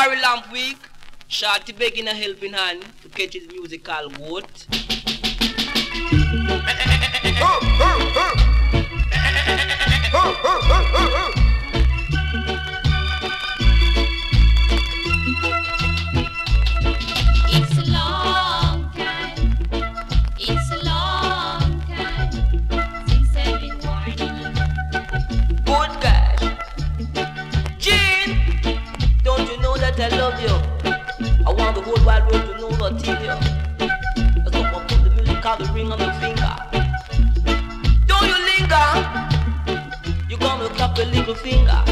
Barry Lamp Week. Shorty begging a helping hand to catch his musical goat. It's a long time. It's a long time since I've been warning. Good gosh. Gene, don't you know that I love you? I want the whole wide world to know that I you. That's what I put the music on the ring on the finger. Don't you linger? You gonna clap your little finger.